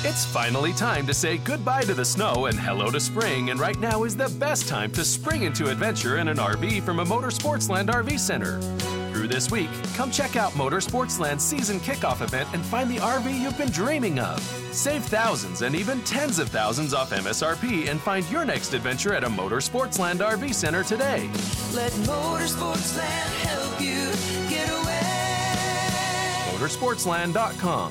It's finally time to say goodbye to the snow and hello to spring, and right now is the best time to spring into adventure in an RV from a Motorsportsland RV Center. Through this week, come check out Motorsportsland's season kickoff event and find the RV you've been dreaming of. Save thousands and even tens of thousands off MSRP and find your next adventure at a Motorsportsland RV Center today. Let Motorsportsland help you get away. Motorsportsland.com.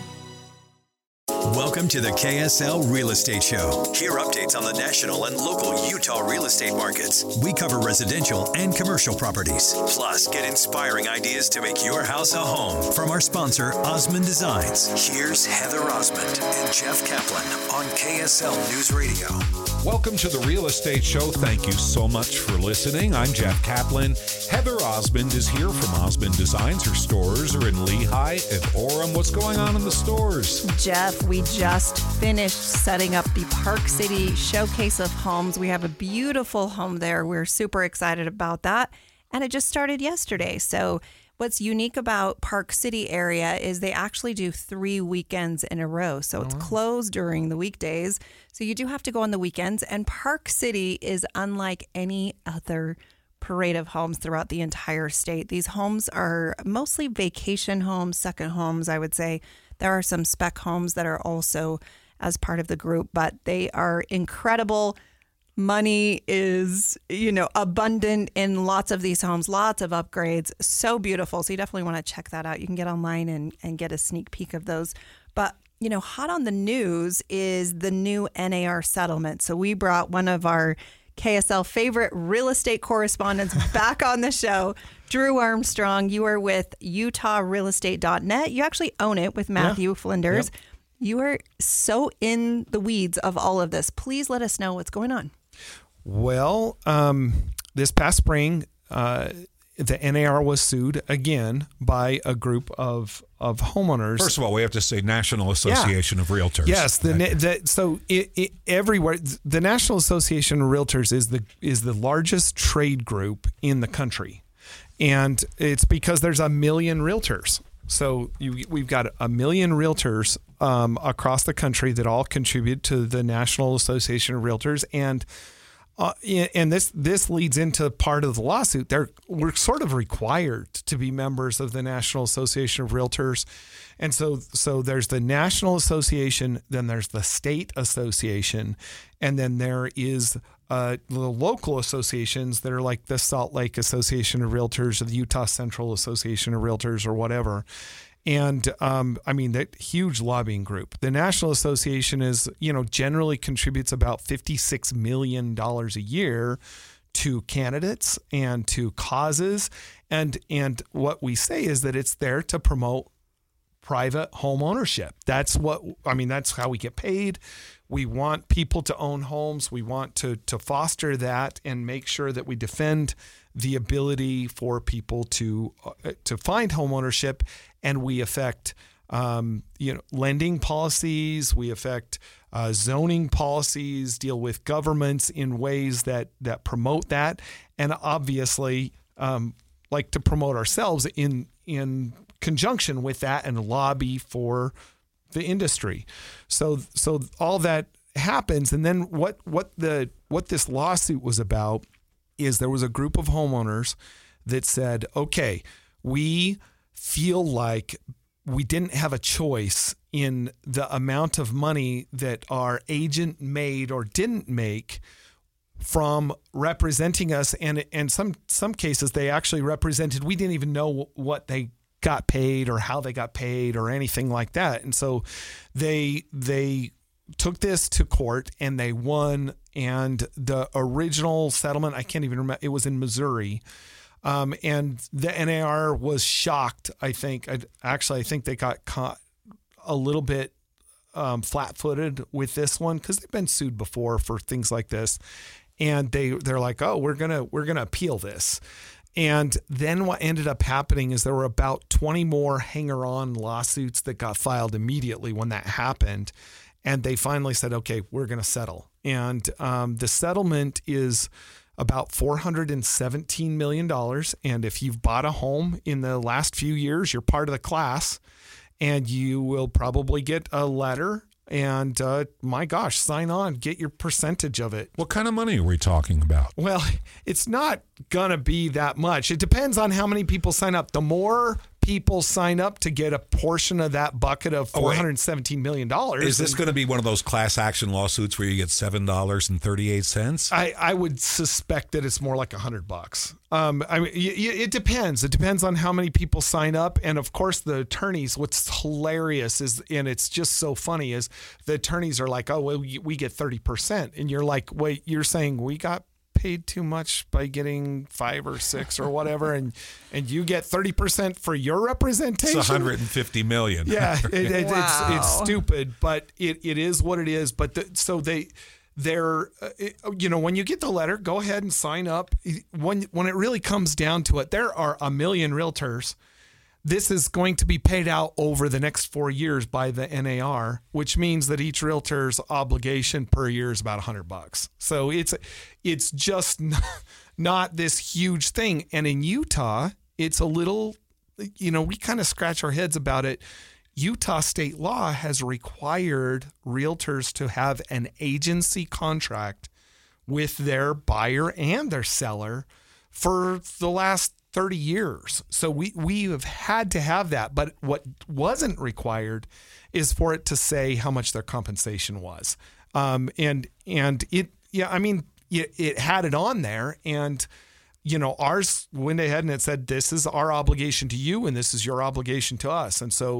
Welcome to the KSL Real Estate Show. Hear updates on the national and local Utah real estate markets. We cover residential and commercial properties. Plus, get inspiring ideas to make your house a home from our sponsor, Osmond Designs. Here's Heather Osmond and Jeff Kaplan on KSL News Radio. Welcome to the Real Estate Show. Thank you so much for listening. I'm Jeff Kaplan. Heather Osmond is here from Osmond Designs. Her stores are in Lehigh and Orem. What's going on in the stores? Jeff, we just finished setting up the Park City Showcase of Homes. We have a beautiful home there. We're super excited about that. And it just started yesterday. So what's unique about Park City area is they actually do 3 weekends in a row. So it's closed during the weekdays. So you do have to go on the weekends. And Park City is unlike any other parade of homes throughout the entire state. These homes are mostly vacation homes, second homes, I would say. There are some spec homes that are also as part of the group, but they are incredible. Money is, abundant in lots of these homes, lots of upgrades, so beautiful. So you definitely want to check that out. You can get online and get a sneak peek of those. But, hot on the news is the new NAR settlement. So we brought one of our KSL favorite real estate correspondents back on the show, Drew Armstrong. You are with UtahRealEstate.net. You actually own it with Matthew Flinders. Yep. You are so in the weeds of all of this. Please let us know what's going on. Well, this past spring, the NAR was sued again by a group of homeowners. First of all, we have to say National Association of Realtors. Yes, everywhere the National Association of Realtors is the largest trade group in the country, and it's because there's 1 million realtors. So we've got 1 million realtors across the country that all contribute to the National Association of Realtors, and this leads into part of the lawsuit. We're sort of required to be members of the National Association of Realtors. And so there's the National Association, then there's the state association, and then there is the local associations that are like the Salt Lake Association of Realtors or the Utah Central Association of Realtors or whatever. And that huge lobbying group. The National Association is, generally contributes about $56 million a year to candidates and to causes. And what we say is that it's there to promote private home ownership. That's how we get paid. We want people to own homes. We want to foster that and make sure that we defend the ability for people to find home ownership, and we affect lending policies. We affect zoning policies, deal with governments in ways that promote that, and obviously like to promote ourselves in conjunction with that and lobby for the industry. So all that happens, and then what this lawsuit was about is there was a group of homeowners that said, okay, we feel like we didn't have a choice in the amount of money that our agent made or didn't make from representing us. And in some cases, they actually represented, we didn't even know what they got paid or how they got paid or anything like that. And so they took this to court and they won. And the original settlement, I can't even remember, it was in Missouri. And the NAR was shocked, I think. I think they got caught a little bit flat-footed with this one because they've been sued before for things like this. And they're like, oh, we're gonna appeal this. And then what ended up happening is there were about 20 more hanger-on lawsuits that got filed immediately when that happened. And they finally said, okay, we're going to settle. And the settlement is about $417 million. And if you've bought a home in the last few years, you're part of the class. And you will probably get a letter And my gosh, sign on, get your percentage of it. What kind of money are we talking about? Well, it's not going to be that much. It depends on how many people sign up. The more people sign up to get a portion of that bucket of $417 million. Is this going to be one of those class action lawsuits where you get $7.38? I would suspect that it's more like $100. I mean, it depends. It depends on how many people sign up. And of course, the attorneys, what's hilarious is, and it's just so funny, is the attorneys are like, oh, well, we get 30%. And you're like, wait, you're saying we got paid too much by getting 5 or 6 or whatever, and you get 30% for your representation. It's $150 million. Yeah, Wow. it's stupid, but it is what it is. But they're when you get the letter, go ahead and sign up. When it really comes down to it, there are a million realtors. This is going to be paid out over the next 4 years by the NAR, which means that each realtor's obligation per year is about $100. So it's just not this huge thing. And in Utah, it's a little, we kind of scratch our heads about it. Utah state law has required realtors to have an agency contract with their buyer and their seller for the last 30 years. So we have had to have that. But what wasn't required is for it to say how much their compensation was. It had it on there. And, ours went ahead and it said, this is our obligation to you and this is your obligation to us. And so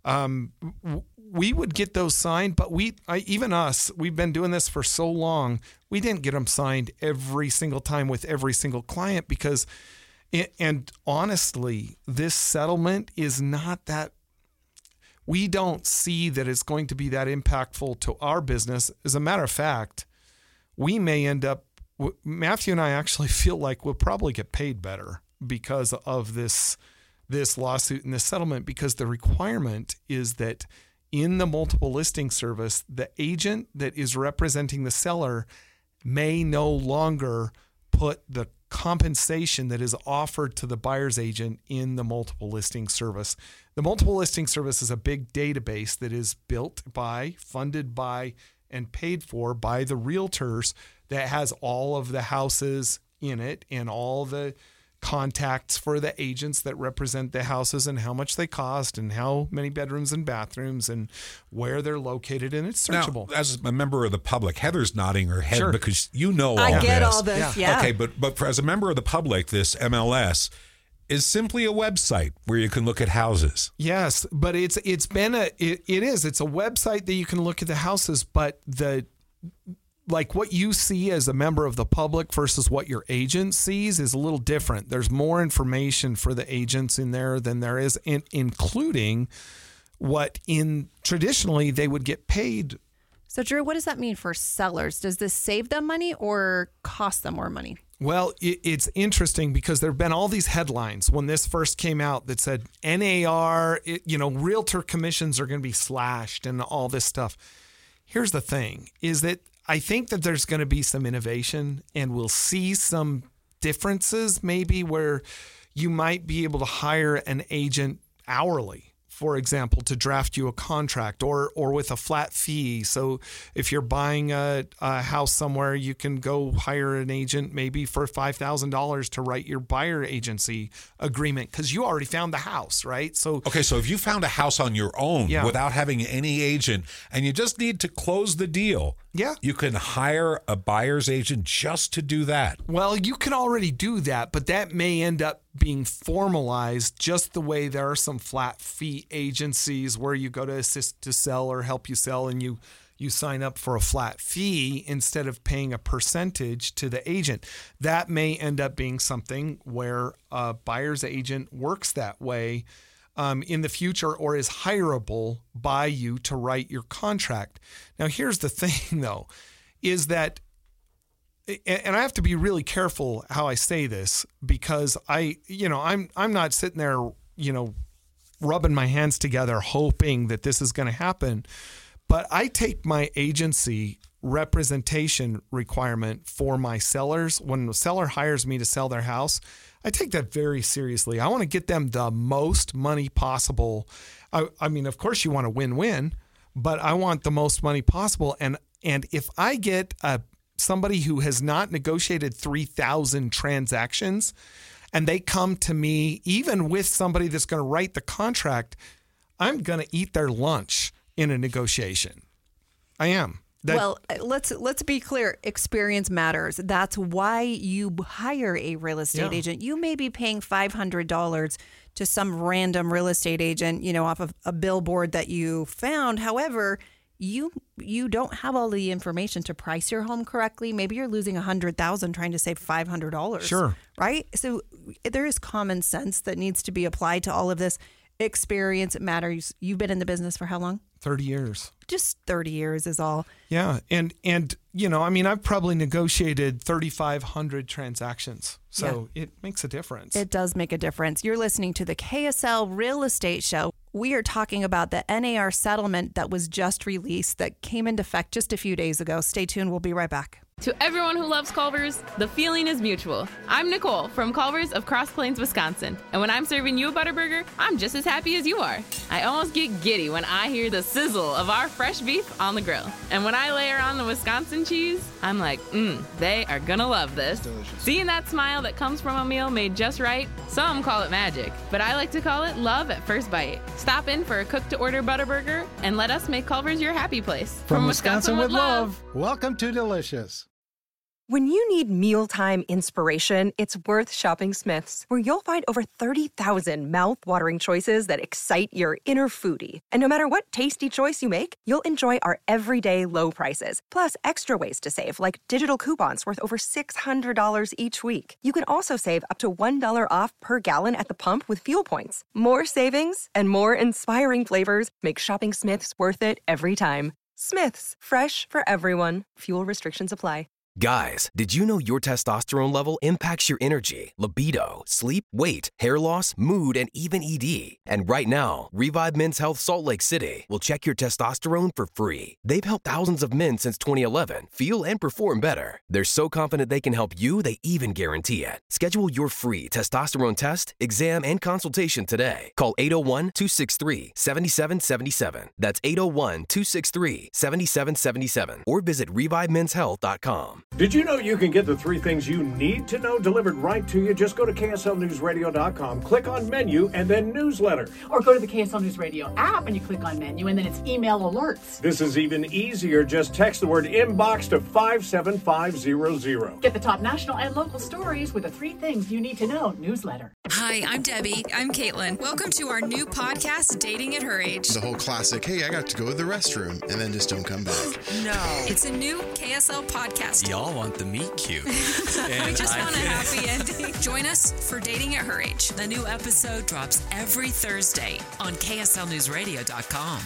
we would get those signed, but we've been doing this for so long, we didn't get them signed every single time with every single client because, and honestly, this settlement is not that, we don't see that it's going to be that impactful to our business. As a matter of fact, we may end up, Matthew and I actually feel like we'll probably get paid better because of this lawsuit and this settlement, because the requirement is that in the multiple listing service, the agent that is representing the seller may no longer put the compensation that is offered to the buyer's agent in the multiple listing service. The multiple listing service is a big database that is built by, funded by, and paid for by the realtors that has all of the houses in it and all the contacts for the agents that represent the houses and how much they cost and how many bedrooms and bathrooms and where they're located, and it's searchable. Now, as a member of the public, Heather's nodding her head because all this. I get all this, yeah. Okay, but as a member of the public, this MLS is simply a website where you can look at houses. Yes, but it's a website that you can look at the houses, but like what you see as a member of the public versus what your agent sees is a little different. There's more information for the agents in there than there is, including what traditionally they would get paid. So, Drew, what does that mean for sellers? Does this save them money or cost them more money? Well, it's interesting because there have been all these headlines when this first came out that said NAR, realtor commissions are going to be slashed and all this stuff. Here's the thing, is that I think that there's going to be some innovation and we'll see some differences maybe where you might be able to hire an agent hourly, for example, to draft you a contract or with a flat fee. So if you're buying a house somewhere, you can go hire an agent maybe for $5,000 to write your buyer agency agreement because you already found the house, right? So if you found a house on your own without having any agent and you just need to close the deal, you can hire a buyer's agent just to do that. Well, you can already do that, but that may end up being formalized just the way there are some flat fee agencies where you go to assist to sell or help you sell and you sign up for a flat fee instead of paying a percentage to the agent. That may end up being something where a buyer's agent works that way in the future or is hireable by you to write your contract. Now, here's the thing, though, is that, and I have to be really careful how I say this because I'm not sitting there, rubbing my hands together hoping that this is going to happen, but I take my agency representation requirement for my sellers. When the seller hires me to sell their house, I take that very seriously. I want to get them the most money possible. I mean, of course you want a win-win, but I want the most money possible. And if I get somebody who has not negotiated 3,000 transactions and they come to me, even with somebody that's going to write the contract, I'm going to eat their lunch in a negotiation. I am. Well, let's be clear. Experience matters. That's why you hire a real estate agent. You may be paying $500 to some random real estate agent, off of a billboard that you found. However, you don't have all the information to price your home correctly. Maybe you're losing $100,000 trying to save $500. Sure. Right? So there is common sense that needs to be applied to all of this. Experience matters. You've been in the business for how long? 30 years. Just 30 years is all. Yeah. And I've probably negotiated 3,500 transactions. So it makes a difference. It does make a difference. You're listening to the KSL Real Estate Show. We are talking about the NAR settlement that was just released that came into effect just a few days ago. Stay tuned. We'll be right back. To everyone who loves Culver's, the feeling is mutual. I'm Nicole from Culver's of Cross Plains, Wisconsin. And when I'm serving you a Butterburger, I'm just as happy as you are. I almost get giddy when I hear the sizzle of our fresh beef on the grill. And when I layer on the Wisconsin cheese, I'm like, they are gonna love this. Delicious. Seeing that smile that comes from a meal made just right, some call it magic, but I like to call it love at first bite. Stop in for a cook-to-order Butterburger and let us make Culver's your happy place. From Wisconsin with love, welcome to Delicious. When you need mealtime inspiration, it's worth shopping Smith's, where you'll find over 30,000 mouth-watering choices that excite your inner foodie. And no matter what tasty choice you make, you'll enjoy our everyday low prices, plus extra ways to save, like digital coupons worth over $600 each week. You can also save up to $1 off per gallon at the pump with fuel points. More savings and more inspiring flavors make shopping Smith's worth it every time. Smith's, fresh for everyone. Fuel restrictions apply. Guys, did you know your testosterone level impacts your energy, libido, sleep, weight, hair loss, mood, and even ED? And right now, Revive Men's Health Salt Lake City will check your testosterone for free. They've helped thousands of men since 2011 feel and perform better. They're so confident they can help you, they even guarantee it. Schedule your free testosterone test, exam, and consultation today. Call 801-263-7777. That's 801-263-7777. Or visit ReviveMen'sHealth.com. Did you know you can get the 3 things you need to know delivered right to you? Just go to KSLNewsRadio.com, click on menu, and then newsletter. Or go to the KSL News Radio app and you click on menu, and then it's email alerts. This is even easier. Just text the word inbox to 57500. Get the top national and local stories with the 3 things you need to know newsletter. Hi, I'm Debbie. I'm Caitlin. Welcome to our new podcast, Dating at Her Age. The whole classic, hey, I got to go to the restroom, and then just don't come back. No. It's a new KSL podcast. Y'all want the meet cute. We just want a happy ending. Join us for Dating at Her Age. The new episode drops every Thursday on KSLNewsRadio.com.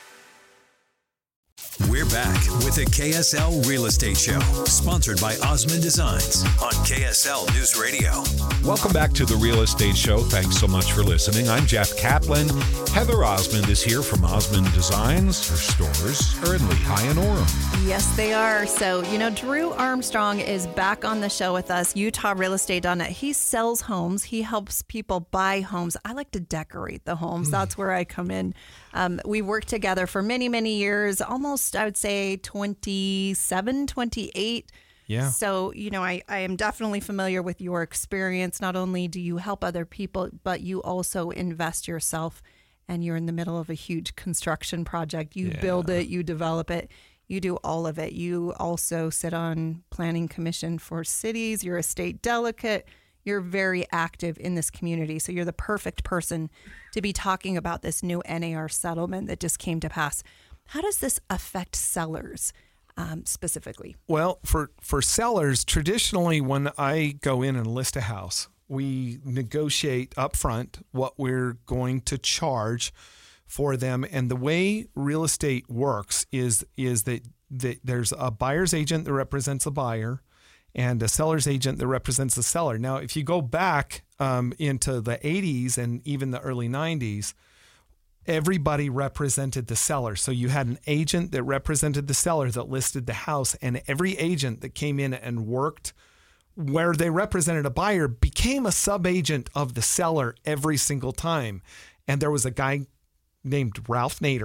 We're back with the KSL Real Estate Show, sponsored by Osmond Designs on KSL News Radio. Welcome back to the Real Estate Show. Thanks so much for listening. I'm Jeff Kaplan. Heather Osmond is here from Osmond Designs. Her stores are in Lehigh and Orem. Yes, they are. So, Drew Armstrong is back on the show with us, UtahRealEstate.net. He sells homes. He helps people buy homes. I like to decorate the homes. That's where I come in. We worked together for many, many years, almost, I would say, 27, 28. Yeah. So, I am definitely familiar with your experience. Not only do you help other people, but you also invest yourself, and you're in the middle of a huge construction project. You build it, you develop it, you do all of it. You also sit on planning commission for cities. You're a state delegate. You're very active in this community. So you're the perfect person to be talking about this new NAR settlement that just came to pass. How does this affect sellers specifically? Well, for sellers, traditionally when I go in and list a house, we negotiate up front what we're going to charge for them. And the way real estate works is that there's a buyer's agent that represents a buyer and a seller's agent that represents the seller. Now, if you go back into the 80s and even the early 90s, everybody represented the seller. So you had an agent that represented the seller that listed the house, and every agent that came in and worked where they represented a buyer became a sub-agent of the seller every single time. And there was a guy named Ralph Nader,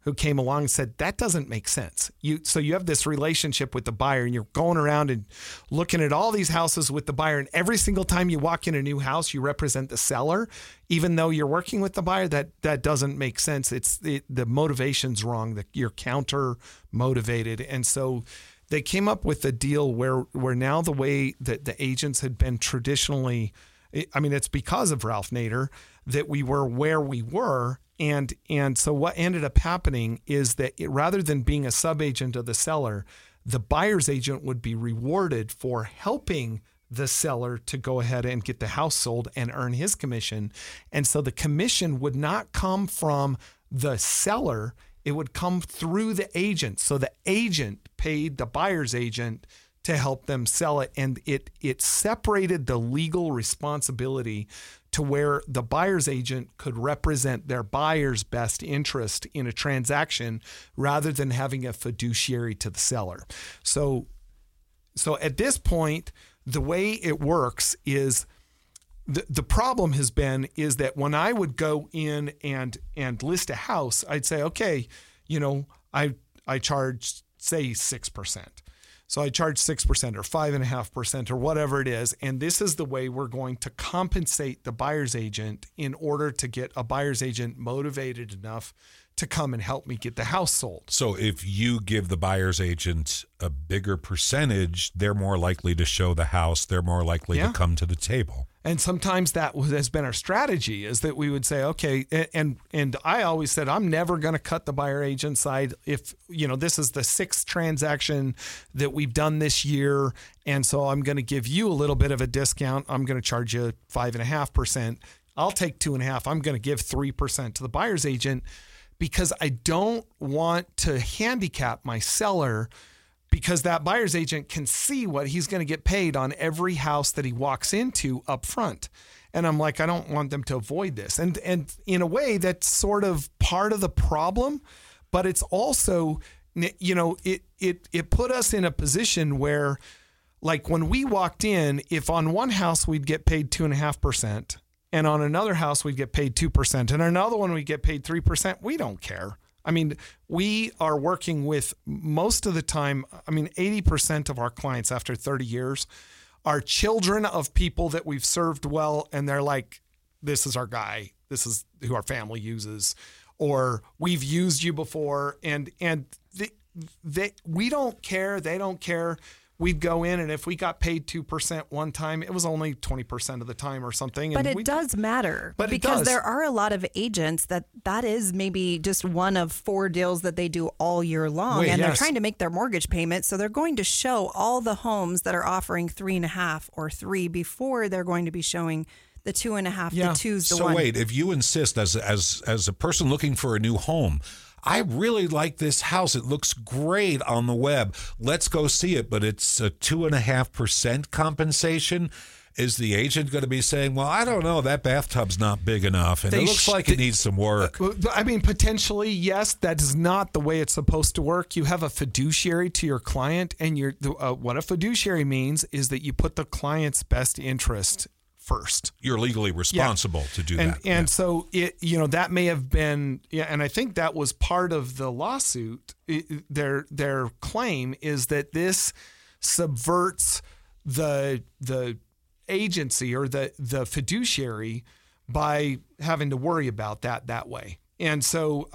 who came along and said, that doesn't make sense. So you have this relationship with the buyer and you're going around and looking at all these houses with the buyer. And every single time you walk in a new house, you represent the seller, even though you're working with the buyer. That doesn't make sense. The motivation's wrong. That you're counter motivated. And so they came up with a deal where now the way that the agents had been traditionally, I mean, it's because of Ralph Nader that we were where we were. And so what ended up happening is that rather than being a sub-agent of the seller, the buyer's agent would be rewarded for helping the seller to go ahead and get the house sold and earn his commission. And so the commission would not come from the seller. It would come through the agent. So the agent paid the buyer's agent to help them sell it. And it separated the legal responsibility to where the buyer's agent could represent their buyer's best interest in a transaction rather than having a fiduciary to the seller. So at this point, the way it works is the problem has been is that when I would go in and list a house, I'd say, okay, I charge, say, 6%. So I charge 6% or 5.5% or whatever it is. And this is the way we're going to compensate the buyer's agent in order to get a buyer's agent motivated enough to come and help me get the house sold. So if you give the buyer's agent a bigger percentage, they're more likely to show the house. They're more likely to come to the table. And sometimes that has been our strategy, is that we would say, okay, and I always said, I'm never going to cut the buyer agent side if, this is the 6th transaction that we've done this year. And so I'm going to give you a little bit of a discount. I'm going to charge you 5.5%. I'll take 2.5%. I'm going to give 3% to the buyer's agent because I don't want to handicap my seller, because that buyer's agent can see what he's going to get paid on every house that he walks into up front. And I'm like, I don't want them to avoid this. And in a way, that's sort of part of the problem, but it's also, it put us in a position where, like, when we walked in, if on one house we'd get paid 2.5%, and on another house we'd get paid 2%, and another one we'd get paid 3%, we don't care. I mean, we are working with, most of the time, 80% of our clients after 30 years are children of people that we've served well. And they're like, this is our guy. This is who our family uses, or we've used you before. And we don't care. They don't care. We'd go in, and if we got paid 2% one time, it was only 20% of the time or something. But it does matter. But because there are a lot of agents that is maybe just one of 4 deals that they do all year long. They're trying to make their mortgage payment. So they're going to show all the homes that are offering 3.5 or 3 before they're going to be showing the 2.5, the 2's the 1. So wait, if you insist as a person looking for a new home, I really like this house. It looks great on the web. Let's go see it. But it's a 2.5% compensation. Is the agent going to be saying, well, I don't know, that bathtub's not big enough, and it looks like it needs some work? Potentially, yes. That is not the way it's supposed to work. You have a fiduciary to your client, and what a fiduciary means is that you put the client's best interest first. You're legally responsible to do that. And so that may have been, and I think that was part of the lawsuit. Their claim is that this subverts the agency or the fiduciary by having to worry about that way. And so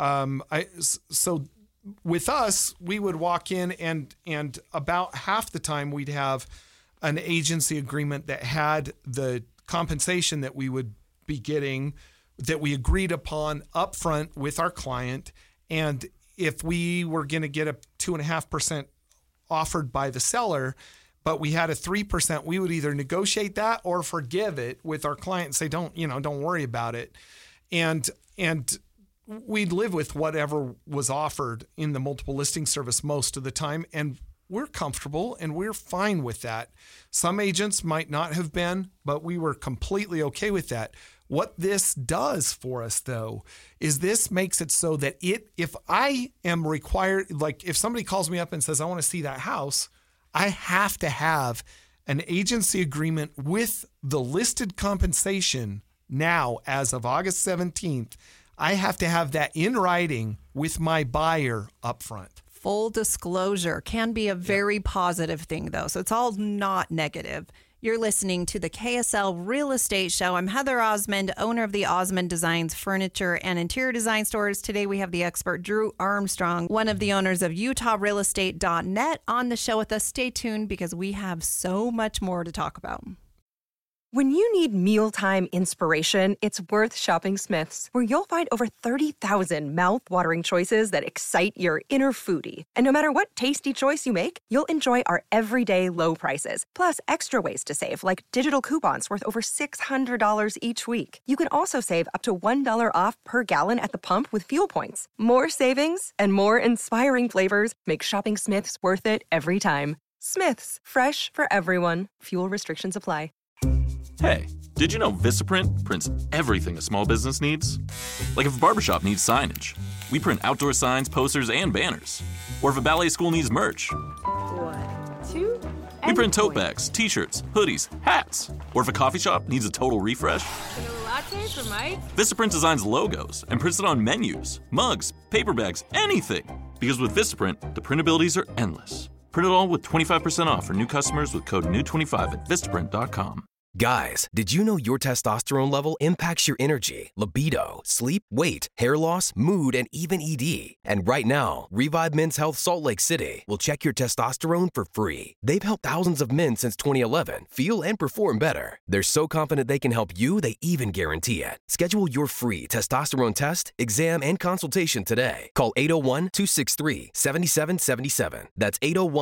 so with us, we would walk in and about half the time we'd have an agency agreement that had the compensation that we would be getting that we agreed upon upfront with our client. And if we were going to get a 2.5% offered by the seller, but we had a 3%, we would either negotiate that or forgive it with our client and say, don't worry about it. And we'd live with whatever was offered in the multiple listing service most of the time. And we're comfortable and we're fine with that. Some agents might not have been, but we were completely okay with that. What this does for us, though, is this makes it so that if I am required, like if somebody calls me up and says, I want to see that house, I have to have an agency agreement with the listed compensation now as of August 17th. I have to have that in writing with my buyer up front. Full disclosure can be a very positive thing, though. So it's all not negative. You're listening to the KSL Real Estate Show. I'm Heather Osmond, owner of the Osmond Designs Furniture and Interior Design Stores. Today we have the expert Drew Armstrong, one of the owners of UtahRealEstate.net, on the show with us. Stay tuned because we have so much more to talk about. When you need mealtime inspiration, it's worth shopping Smith's, where you'll find over 30,000 mouth-watering choices that excite your inner foodie. And no matter what tasty choice you make, you'll enjoy our everyday low prices, plus extra ways to save, like digital coupons worth over $600 each week. You can also save up to $1 off per gallon at the pump with fuel points. More savings and more inspiring flavors make shopping Smith's worth it every time. Smith's, fresh for everyone. Fuel restrictions apply. Hey, did you know Vistaprint prints everything a small business needs? Like if a barbershop needs signage, we print outdoor signs, posters, and banners. Or if a ballet school needs merch, 1, 2, we print tote bags, t-shirts, hoodies, hats. Or if a coffee shop needs a total refresh, Latte for Mike? Vistaprint designs logos and prints it on menus, mugs, paper bags, anything. Because with Vistaprint, the printabilities are endless. Print it all with 25% off for new customers with code NEW25 at Vistaprint.com. Guys, did you know your testosterone level impacts your energy, libido, sleep, weight, hair loss, mood, and even ED? And right now, Revive Men's Health Salt Lake City will check your testosterone for free. They've helped thousands of men since 2011 feel and perform better. They're so confident they can help you, they even guarantee it. Schedule your free testosterone test, exam, and consultation today. Call 801-263-7777. That's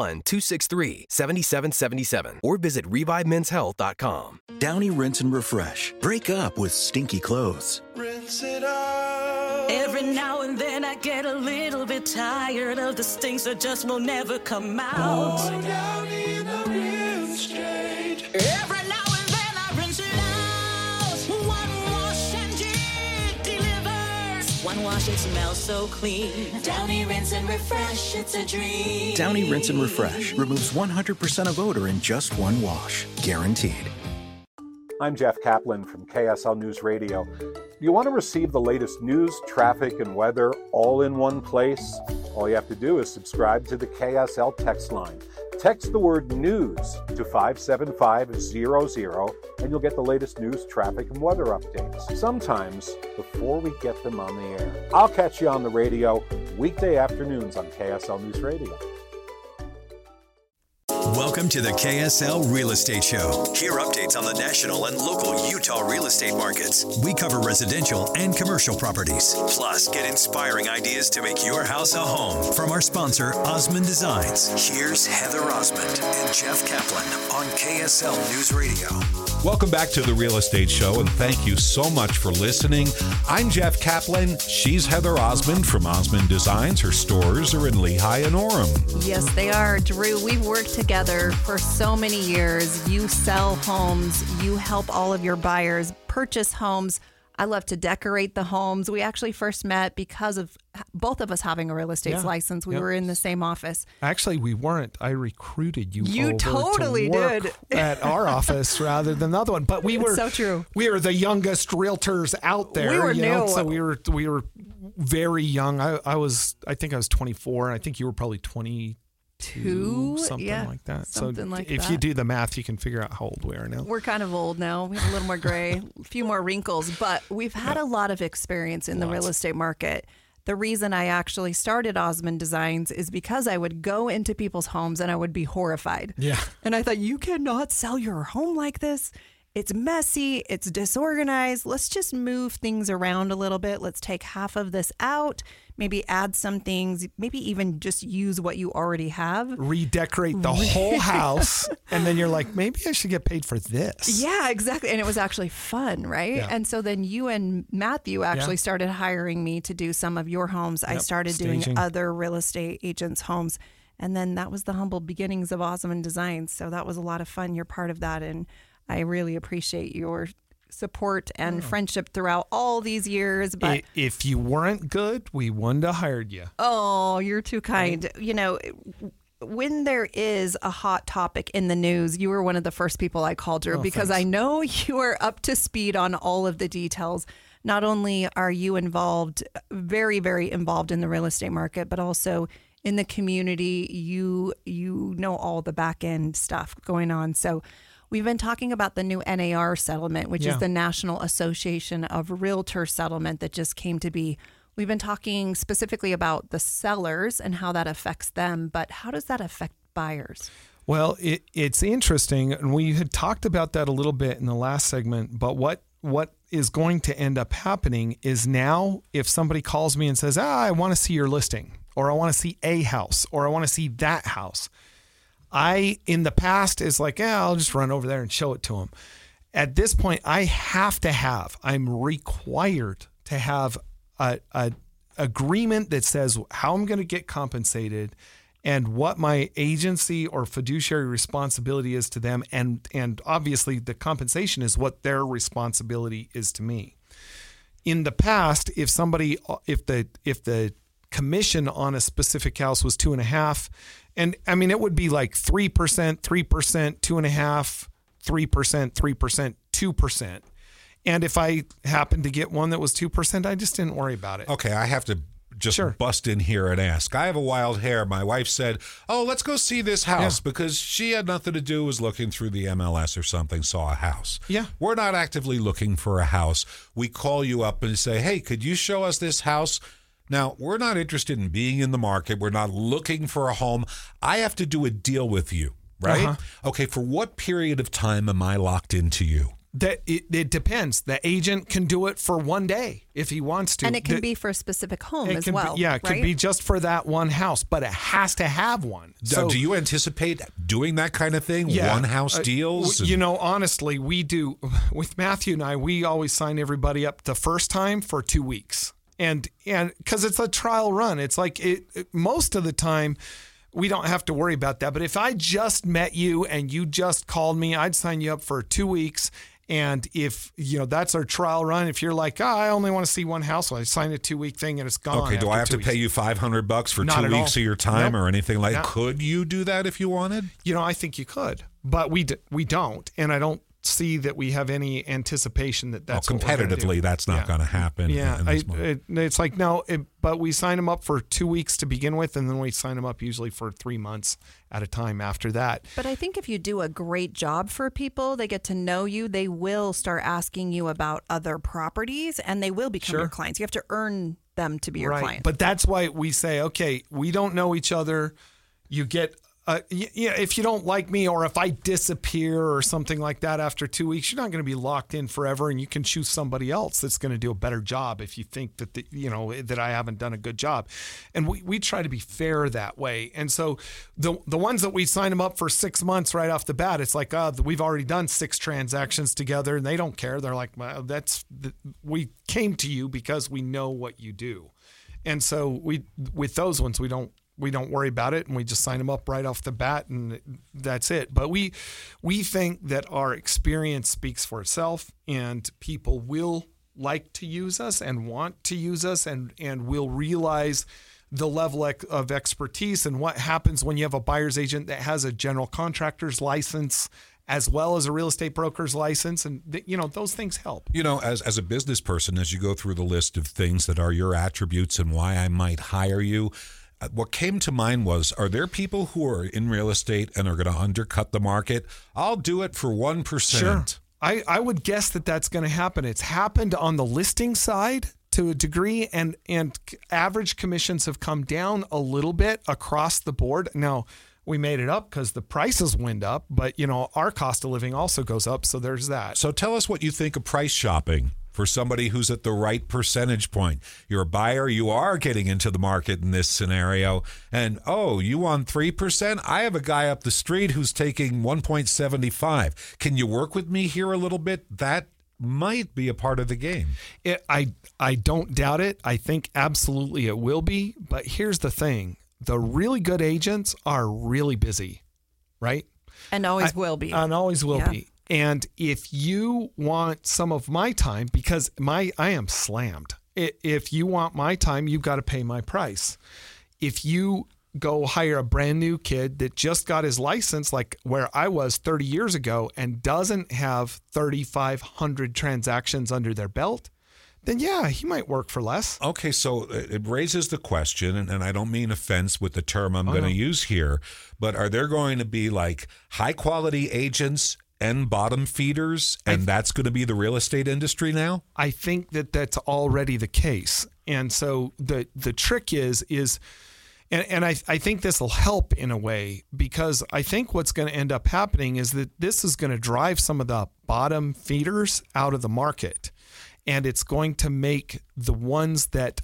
801-263-7777. Or visit ReviveMen'sHealth.com. Downy Rinse and Refresh. Break up with stinky clothes. Rinse it out. Every now and then I get a little bit tired of the stinks that just will never come out. Going down in a rinse change. Every now and then I rinse it out. One wash and it delivers. One wash, it smells so clean. Downy Rinse and Refresh, it's a dream. Downy Rinse and Refresh removes 100% of odor in just one wash. Guaranteed. I'm Jeff Kaplan from KSL News Radio. Do you want to receive the latest news, traffic, and weather all in one place? All you have to do is subscribe to the KSL text line. Text the word news to 57500 and you'll get the latest news, traffic, and weather updates, sometimes before we get them on the air. I'll catch you on the radio weekday afternoons on KSL News Radio. Welcome to the KSL Real Estate Show. Hear updates on the national and local Utah real estate markets. We cover residential and commercial properties. Plus, get inspiring ideas to make your house a home from our sponsor, Osmond Designs. Here's Heather Osmond and Jeff Kaplan on KSL News Radio. Welcome back to the Real Estate Show, and thank you so much for listening. I'm Jeff Kaplan. She's Heather Osmond from Osmond Designs. Her stores are in Lehigh and Orem. Yes, they are. Drew, we've worked together for so many years. You sell homes. You help all of your buyers purchase homes. I love to decorate the homes. We actually first met because of both of us having a real estate license. We were in the same office. Actually, we weren't. I recruited you. You over totally to work did at our office rather than the other one. But we were so true. We were the youngest realtors out there. We were new. So we were very young. I think I was 24, and I think you were probably 22, something like that. If you do the math, you can figure out how old we are now. We're kind of old now. We have a little more gray, a few more wrinkles, but we've had a lot of experience in the real estate market. The reason I actually started Osmond Designs is because I would go into people's homes and I would be horrified. Yeah. And I thought, you cannot sell your home like this. It's messy. It's disorganized. Let's just move things around a little bit. Let's take half of this out, maybe add some things, maybe even just use what you already have. Redecorate the whole house. And then you're like, maybe I should get paid for this. Yeah, exactly. And it was actually fun, right? Yeah. And so then you and Matthew actually started hiring me to do some of your homes. I started doing other real estate agents' homes. And then that was the humble beginnings of Osmond Designs. So that was a lot of fun. You're part of that. And I really appreciate your support and friendship throughout all these years. But if you weren't good, we wouldn't have hired you. Oh, you're too kind. You know, when there is a hot topic in the news, you were one of the first people I called, Drew, because I know you are up to speed on all of the details. not only are you involved, very, very involved in the real estate market, but also in the community, you know all the back end stuff going on. So we've been talking about the new NAR settlement, which is the National Association of Realtors settlement that just came to be. We've been talking specifically about the sellers and how that affects them, but how does that affect buyers? Well, it's interesting, and we had talked about that a little bit in the last segment, but what is going to end up happening is now if somebody calls me and says, I want to see your listing, or I want to see a house, or I want to see that house, in the past is like, I'll just run over there and show it to them. At this point, I'm required to have a agreement that says how I'm going to get compensated and what my agency or fiduciary responsibility is to them. And obviously the compensation is what their responsibility is to me. In the past, if the commission on a specific house was 2.5%, and I mean, it would be like 3%, 2.5%, 3%, 3%, 2%. And if I happened to get one that was 2%, I just didn't worry about it. Okay, I have to just bust in here and ask. I have a wild hair. My wife said, let's go see this house because she had nothing to do, was looking through the MLS or something, saw a house. Yeah. We're not actively looking for a house. We call you up and say, hey, could you show us this house? Now, we're not interested in being in the market. We're not looking for a home. I have to do a deal with you, right? Uh-huh. Okay, for what period of time am I locked into you? That it depends. The agent can do it for one day if he wants to. And it can be for a specific home as well. It could be just for that one house, but it has to have one. So, do you anticipate doing that kind of thing? One house deals? Honestly, we do. With Matthew and I, we always sign everybody up the first time for 2 weeks. And because it's a trial run, it's like most of the time we don't have to worry about that. But if I just met you and you just called me, I'd sign you up for 2 weeks. And if, that's our trial run, if you're like, I only want to see one house, well, I sign a 2-week thing and it's gone. Okay, do I have to pay you $500 for 2 weeks of your time or anything like that? Could you do that if you wanted? I think you could, but we don't. And I don't see that we have any anticipation that's competitively that's not going to happen. It's like but we sign them up for 2 weeks to begin with, and then we sign them up usually for 3 months at a time after that. But I think if you do a great job for people, they get to know you, they will start asking you about other properties, and they will become your clients. You have to earn them to be your client. But that's why we say, okay, we don't know each other. You get if you don't like me, or if I disappear or something like that after 2 weeks, you're not going to be locked in forever, and you can choose somebody else that's going to do a better job if you think that that I haven't done a good job. And we try to be fair that way. And so the ones that we sign them up for 6 months right off the bat, it's like we've already done 6 transactions together, and they don't care. They're like, well, we came to you because we know what you do. And so with those ones, we don't worry about it, and we just sign them up right off the bat, and that's it. But we think that our experience speaks for itself, and people will like to use us and want to use us, and will realize the level of expertise and what happens when you have a buyer's agent that has a general contractor's license as well as a real estate broker's license. And, those things help. As a business person, as you go through the list of things that are your attributes and why I might hire you, what came to mind was, are there people who are in real estate and are going to undercut the market? I'll do it for 1%. Sure. I would guess that that's going to happen. It's happened on the listing side to a degree, and average commissions have come down a little bit across the board. Now, we made it up because the prices went up, but, our cost of living also goes up, so there's that. So tell us what you think of price shopping for somebody who's at the right percentage point. You're a buyer, you are getting into the market in this scenario, and you want 3%? I have a guy up the street who's taking 1.75. Can you work with me here a little bit? That might be a part of the game. I don't doubt it. I think absolutely it will be, but here's the thing. The really good agents are really busy, right? And always will be. And always will be. And if you want some of my time, because I am slammed. If you want my time, you've got to pay my price. If you go hire a brand new kid that just got his license, like where I was 30 years ago, and doesn't have 3,500 transactions under their belt, then yeah, he might work for less. Okay, so it raises the question, and I don't mean offense with the term I'm going to use here, but are there going to be like high-quality agents and bottom feeders, and that's going to be the real estate industry now? I think that that's already the case. And so the trick is and I think this will help in a way, because I think what's going to end up happening is that this is going to drive some of the bottom feeders out of the market. And it's going to make the ones that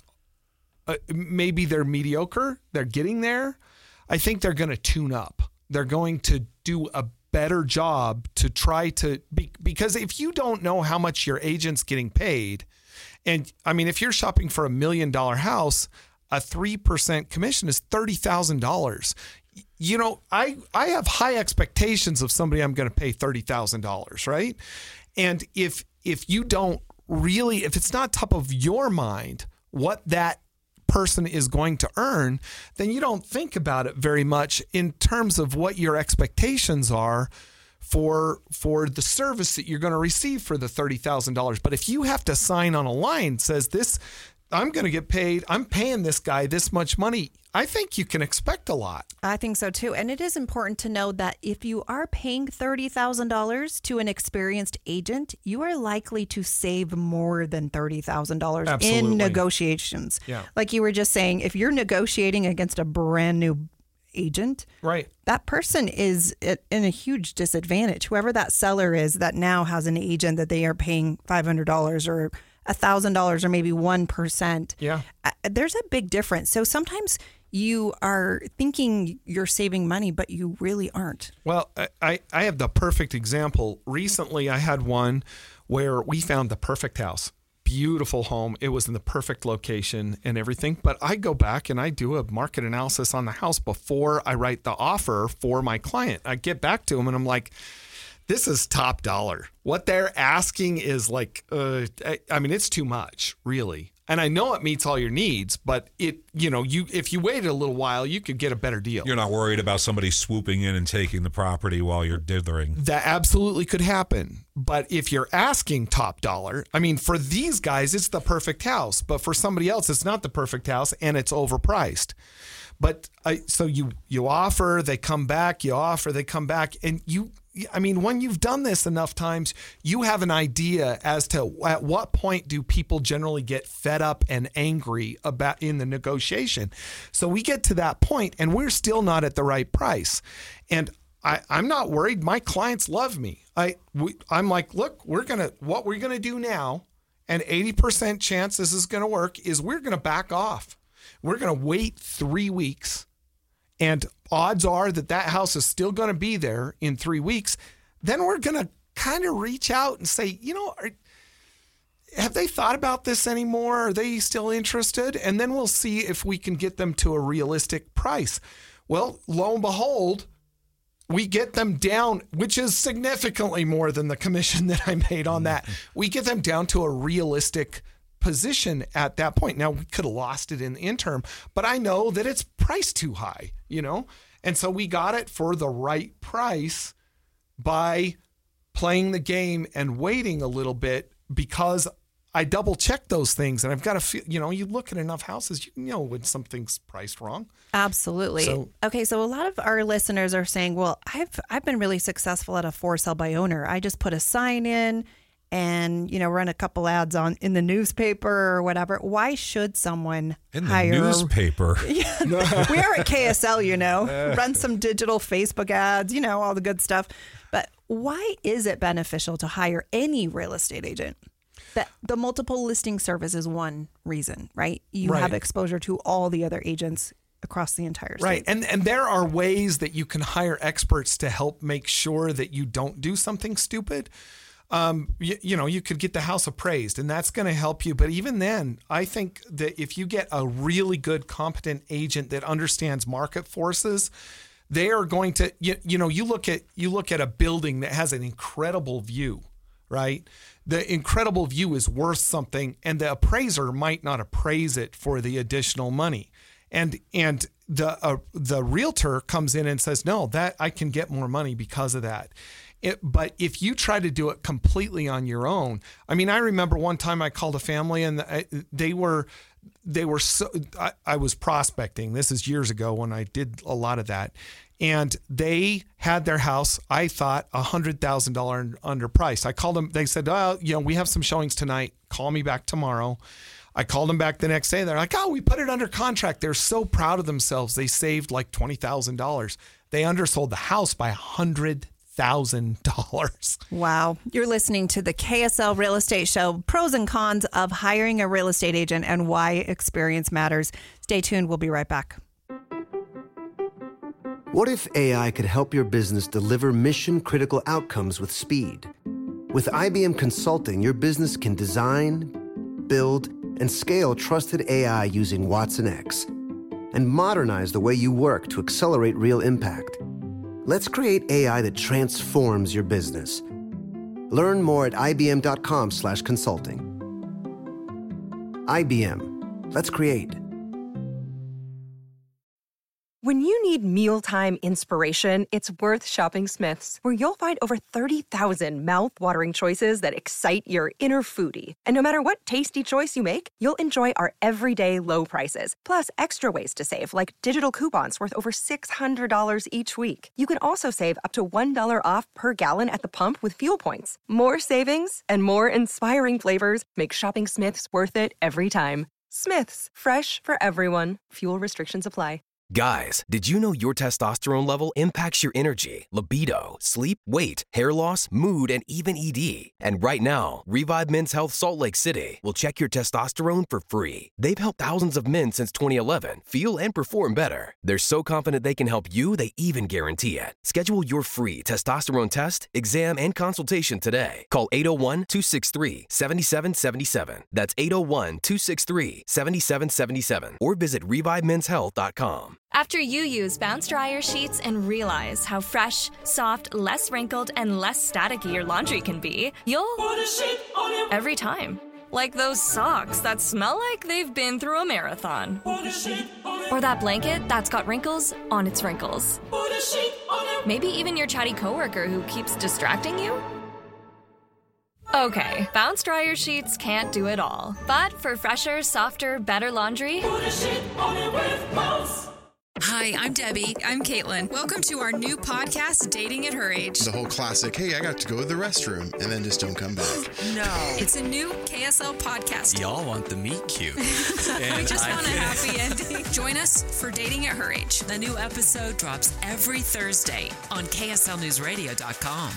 maybe they're mediocre, they're getting there. I think they're going to tune up. They're going to do a better job to try to because if you don't know how much your agent's getting paid, and I mean, if you're shopping for $1 million house, a 3% commission is $30,000. You know, I have high expectations of somebody I'm going to pay $30,000, right? And if you don't really, if it's not top of your mind what that person is going to earn, then you don't think about it very much in terms of what your expectations are for the service that you're going to receive for the $30,000. But if you have to sign on a line that says this, I'm going to get paid, I'm paying this guy this much money, I think you can expect a lot. I think so too. And it is important to know that if you are paying $30,000 to an experienced agent, you are likely to save more than $30,000 in negotiations. Yeah. Like you were just saying, if you're negotiating against a brand new agent, right, that person is in a huge disadvantage. Whoever that seller is that now has an agent that they are paying $500 or $1,000 or maybe 1%. Yeah. There's a big difference. So sometimes you are thinking you're saving money, but you really aren't. Well, I have the perfect example. Recently, I had one where we found the perfect house. Beautiful home. It was in the perfect location and everything. But I go back and I do a market analysis on the house before I write the offer for my client. I get back to him and I'm like, this is top dollar. What they're asking is like, I mean, it's too much, really. And I know it meets all your needs, but if you waited a little while, you could get a better deal. You're not worried about somebody swooping in and taking the property while you're dithering. That absolutely could happen. But if you're asking top dollar, I mean, for these guys, it's the perfect house. But for somebody else, it's not the perfect house and it's overpriced. But so you offer, they come back, you offer, they come back. And when you've done this enough times, you have an idea as to at what point do people generally get fed up and angry about in the negotiation. So we get to that point and we're still not at the right price. And I'm not worried. My clients love me. I'm like, look, what we're going to do now, and 80% chance this is going to work, is we're going to back off. We're going to wait 3 weeks, and odds are that house is still going to be there in 3 weeks. Then we're going to kind of reach out and say, have they thought about this anymore? Are they still interested? And then we'll see if we can get them to a realistic price. Well, lo and behold, we get them down, which is significantly more than the commission that I made on that. We get them down to a realistic position at that point. Now, we could have lost it in the interim, but I know that it's priced too high, And so we got it for the right price by playing the game and waiting a little bit, because I double check those things, and I've got to feel, you look at enough houses, you know when something's priced wrong. Absolutely. Okay, so a lot of our listeners are saying, well, I've been really successful at a for sale by owner. I just put a sign in and, run a couple ads in the newspaper or whatever. Why should someone hire the newspaper? We are at KSL, run some digital Facebook ads, all the good stuff. But why is it beneficial to hire any real estate agent? The multiple listing service is one reason, right? You have exposure to all the other agents across the entire state. Right. And there are ways that you can hire experts to help make sure that you don't do something stupid. You could get the house appraised, and that's going to help you. But even then, I think that if you get a really good, competent agent that understands market forces, they are going to, you look at a building that has an incredible view, right? The incredible view is worth something, and the appraiser might not appraise it for the additional money. And the realtor comes in and says, no, that I can get more money because of that. But if you try to do it completely on your own, I mean, I remember one time I called a family and they were so, I was prospecting. This is years ago when I did a lot of that. And they had their house, I thought, $100,000 underpriced. I called them. They said, "Oh, we have some showings tonight. Call me back tomorrow." I called them back the next day. They're like, "Oh, we put it under contract." They're so proud of themselves. They saved like $20,000. They undersold the house by $100,000. Wow. You're listening to the KSL Real Estate Show, pros and cons of hiring a real estate agent and why experience matters. Stay tuned. We'll be right back. What if AI could help your business deliver mission-critical outcomes with speed? With IBM Consulting, your business can design, build, and scale trusted AI using Watson X and modernize the way you work to accelerate real impact. Let's create AI that transforms your business. Learn more at ibm.com/consulting. IBM. Let's create. When you need mealtime inspiration, it's worth shopping Smith's, where you'll find over 30,000 mouth-watering choices that excite your inner foodie. And no matter what tasty choice you make, you'll enjoy our everyday low prices, plus extra ways to save, like digital coupons worth over $600 each week. You can also save up to $1 off per gallon at the pump with fuel points. More savings and more inspiring flavors make shopping Smith's worth it every time. Smith's, fresh for everyone. Fuel restrictions apply. Guys, did you know your testosterone level impacts your energy, libido, sleep, weight, hair loss, mood, and even ED? And right now, Revive Men's Health Salt Lake City will check your testosterone for free. They've helped thousands of men since 2011 feel and perform better. They're so confident they can help you, they even guarantee it. Schedule your free testosterone test, exam, and consultation today. Call 801-263-7777. That's 801-263-7777. Or visit ReviveMen'sHealth.com. After you use Bounce Dryer sheets and realize how fresh, soft, less wrinkled, and less staticky your laundry can be, you'll put a sheet on it every time. Like those socks that smell like they've been through a marathon. Put a sheet on it. Or that blanket that's got wrinkles on its wrinkles. Put a sheet on it. Maybe even your chatty coworker who keeps distracting you. Okay, Bounce Dryer sheets can't do it all. But for fresher, softer, better laundry, put a sheet on it with Bounce. Hi, I'm Debbie. I'm Caitlin. Welcome to our new podcast, Dating at Her Age. The whole classic, hey, I got to go to the restroom, and then just don't come back. No. It's a new KSL podcast. Y'all want the meet cute. We just want a happy ending. Join us for Dating at Her Age. The new episode drops every Thursday on KSLNewsRadio.com.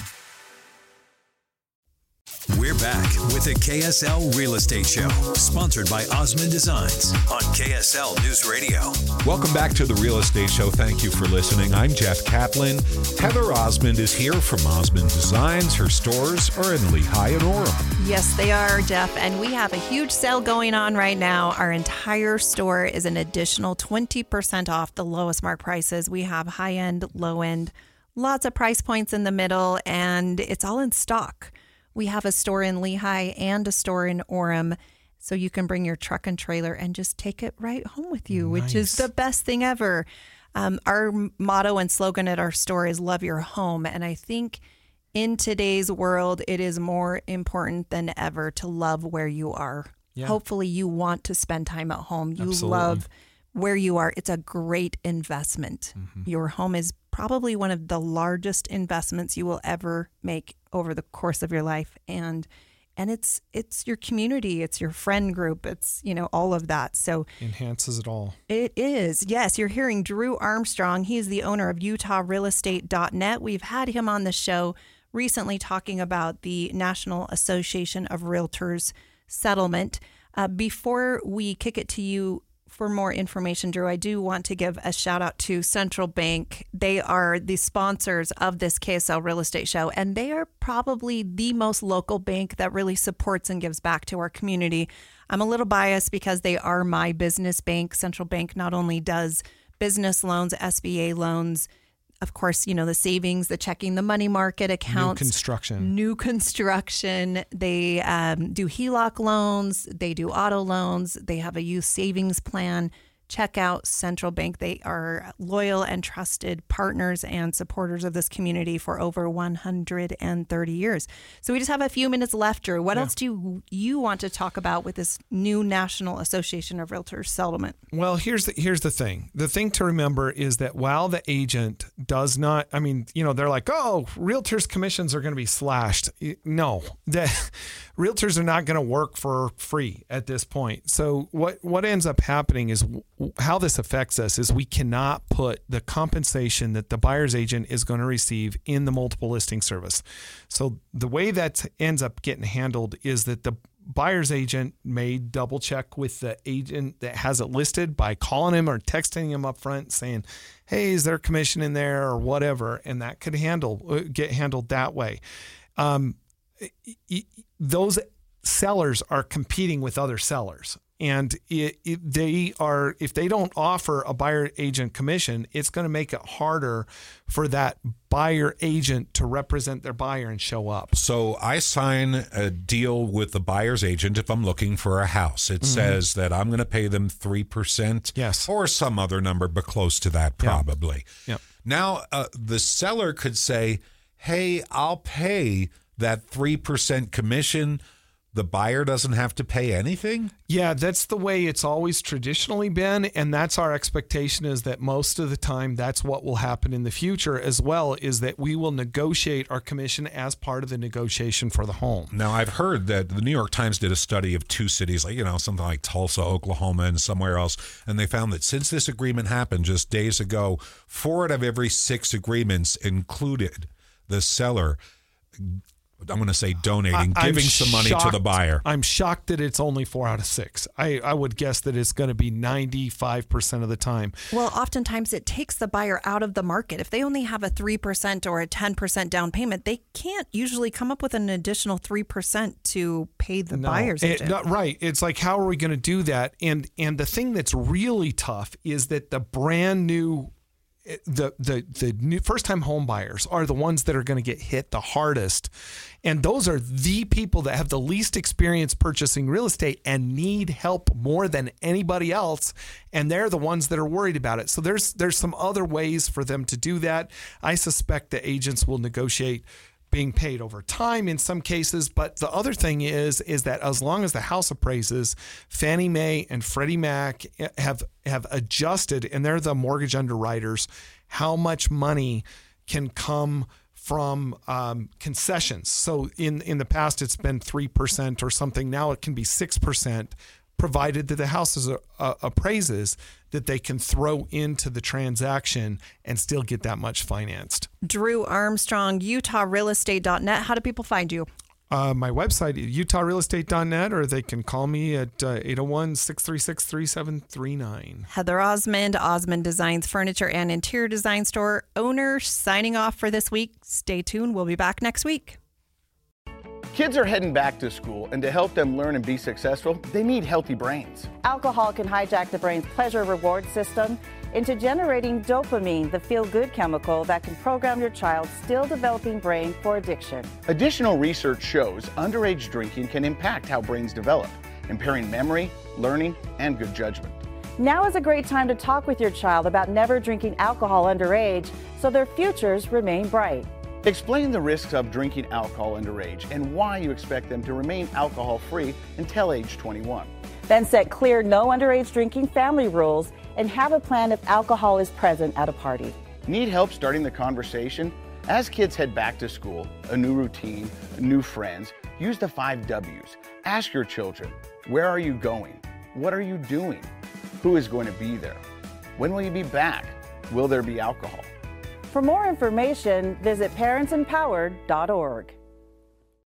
We're back with the KSL Real Estate Show, sponsored by Osmond Designs on KSL News Radio. Welcome back to the Real Estate Show. Thank you for listening. I'm Jeff Kaplan. Heather Osmond is here from Osmond Designs. Her stores are in Lehigh and Orem. Yes, they are, Jeff. And we have a huge sale going on right now. Our entire store is an additional 20% off the lowest mark prices. We have high-end, low-end, lots of price points in the middle, and it's all in stock. We have a store in Lehigh and a store in Orem, so you can bring your truck and trailer and just take it right home with you, which is the best thing ever. Our motto and slogan at our store is love your home. And I think in today's world, it is more important than ever to love where you are. Yeah. Hopefully you want to spend time at home. You love where you are. It's a great investment. Mm-hmm. Your home is probably one of the largest investments you will ever make over the course of your life. And it's your community, it's your friend group, it's, all of that. So enhances it all. It is. Yes, you're hearing Drew Armstrong. He's the owner of UtahRealEstate.net. We've had him on the show recently talking about the National Association of Realtors settlement. Before we kick it to you for more information, Drew, I do want to give a shout out to Central Bank. They are the sponsors of this KSL Real Estate Show, and they are probably the most local bank that really supports and gives back to our community. I'm a little biased because they are my business bank. Central Bank not only does business loans, SBA loans, of course, the savings, the checking, the money market accounts. New construction. They do HELOC loans. They do auto loans. They have a youth savings plan. check out Central Bank. They are loyal and trusted partners and supporters of this community for over 130 years. So we just have a few minutes left, Drew. What else do you want to talk about with this new National Association of Realtors settlement? Well, here's the thing. The thing to remember is that while the agent does not, I mean, they're like, oh, realtors' commissions are going to be slashed. No, realtors are not going to work for free at this point. So what ends up happening is how this affects us is we cannot put the compensation that the buyer's agent is going to receive in the multiple listing service. So the way that ends up getting handled is that the buyer's agent may double check with the agent that has it listed by calling him or texting him up front saying, hey, is there a commission in there or whatever? And that could get handled that way. Those sellers are competing with other sellers. And if they don't offer a buyer agent commission, it's going to make it harder for that buyer agent to represent their buyer and show up. So I sign a deal with the buyer's agent if I'm looking for a house. It says that I'm going to pay them 3%, yes, or some other number, but close to that probably. Yeah. Now, the seller could say, hey, I'll pay that 3% commission. The buyer doesn't have to pay anything? Yeah, that's the way it's always traditionally been. And that's our expectation, is that most of the time that's what will happen in the future as well, is that we will negotiate our commission as part of the negotiation for the home. Now, I've heard that the New York Times did a study of 2 cities, like, something like Tulsa, Oklahoma, and somewhere else. And they found that since this agreement happened just days ago, 4 out of every 6 agreements included the seller, I'm going to say, donating, giving some money to the buyer. I'm shocked that it's only 4 out of 6. I would guess that it's going to be 95% of the time. Well, oftentimes it takes the buyer out of the market. If they only have a 3% or a 10% down payment, they can't usually come up with an additional 3% to pay the buyer's agent. Right. It's like, how are we going to do that? And the thing that's really tough is that the brand new the new first-time home buyers are the ones that are going to get hit the hardest. And those are the people that have the least experience purchasing real estate and need help more than anybody else. And they're the ones that are worried about it. So there's some other ways for them to do that. I suspect the agents will negotiate being paid over time in some cases. But the other thing is that as long as the house appraises, Fannie Mae and Freddie Mac have adjusted, and they're the mortgage underwriters, how much money can come from concessions. So in the past, it's been 3% or something. Now it can be 6%, provided that the house appraises, that they can throw into the transaction and still get that much financed. Drew Armstrong, UtahRealEstate.net. How do people find you? My website, UtahRealEstate.net, or they can call me at 801-636-3739. Heather Osmond, Osmond Designs Furniture and Interior Design Store owner, signing off for this week. Stay tuned. We'll be back next week. Kids are heading back to school, and to help them learn and be successful, they need healthy brains. Alcohol can hijack the brain's pleasure reward system into generating dopamine, the feel-good chemical that can program your child's still developing brain for addiction. Additional research shows underage drinking can impact how brains develop, impairing memory, learning, and good judgment. Now is a great time to talk with your child about never drinking alcohol underage so their futures remain bright. Explain the risks of drinking alcohol underage and why you expect them to remain alcohol-free until age 21. Then set clear no underage drinking family rules and have a plan if alcohol is present at a party. Need help starting the conversation? As kids head back to school, a new routine, new friends, use the 5 W's. Ask your children, where are you going? What are you doing? Who is going to be there? When will you be back? Will there be alcohol? For more information, visit parentsempowered.org.